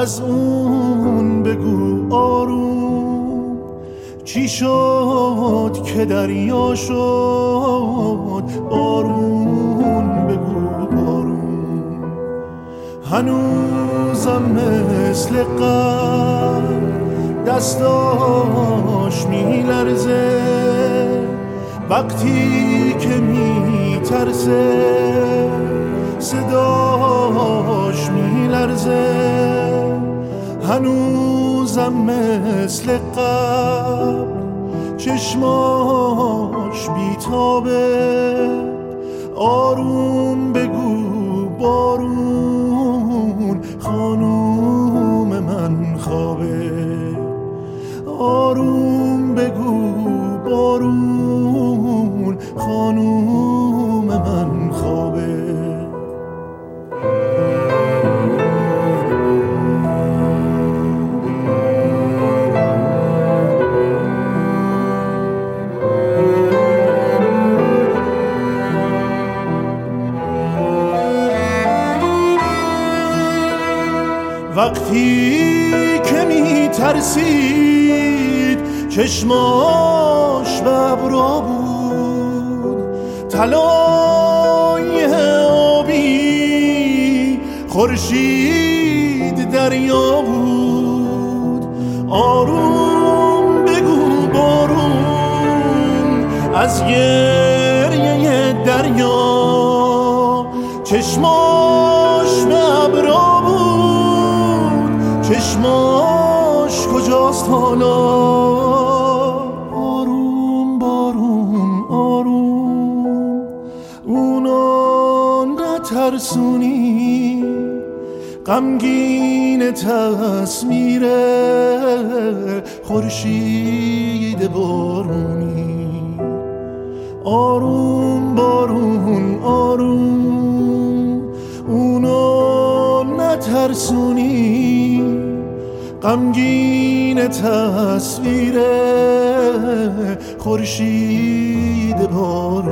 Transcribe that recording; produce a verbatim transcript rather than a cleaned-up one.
از اون بگو آروم، چی شد که دریا شد بارون بگو بارون. هنوزم مثل قبل دستاش میلرزه وقتی که میترسه، صداش میلرزه. هنوزم مثل قبل چشماش بیتابه، آروم بگو بارون خانوم من خوابه. آروم بگو بارون خانوم من خوابه. وقتی که می ترسید چشماش به ابرا بود، طلای آبی خورشید دریا بود. آروم بگو بارون از گریه دریا، چشماش به ابرا بود، چشماش کجاست حالا؟ آروم بارون آروم، اونا نترسونی، غمگین تصویر خورشید بارونی. آروم بارون آروم، اونا نترسونی، غمگین تصویر خورشید بارونی.